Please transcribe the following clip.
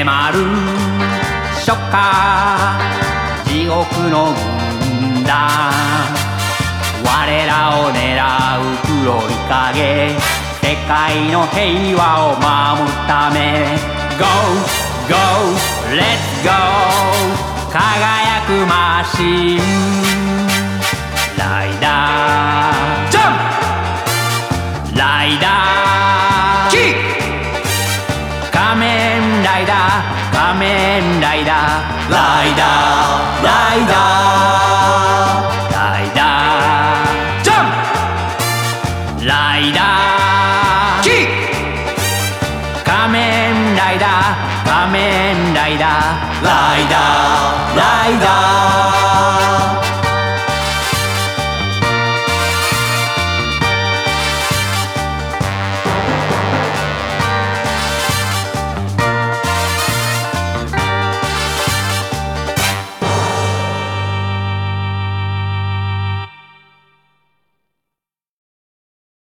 迫る初夏地獄の軍団我らを狙う黒い影世界の平和を守るため Go, go, let's go 輝くマシン